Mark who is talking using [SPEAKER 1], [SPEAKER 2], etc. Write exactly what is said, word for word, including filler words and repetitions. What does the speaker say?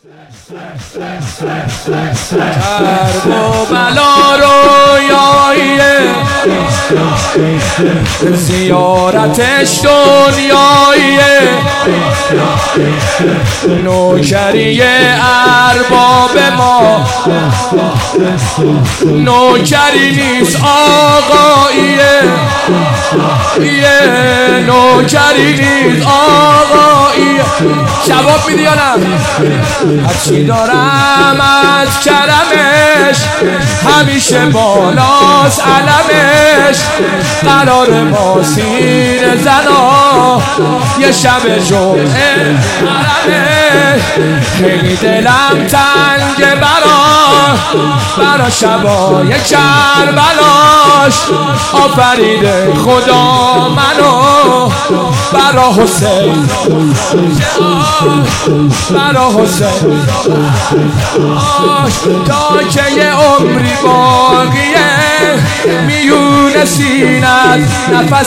[SPEAKER 1] کربلا رویاییه، زیارتش دنیاییه، نوکری ارباب ما نوکری نیست آقاییه، یه نوکری نیست آقاییه. جواب میدی یا نه؟ هرچی دارم از کرمش، همیشه بالاست علمش، قرار ما سینه زنا یه شب جمعه حرمه. خیلی دلم تنگ برا برا شبای کربلاش، آفریده خدا منو برا حسین، برا حسین. تا که یه عمری باقیه، میون سینت نفس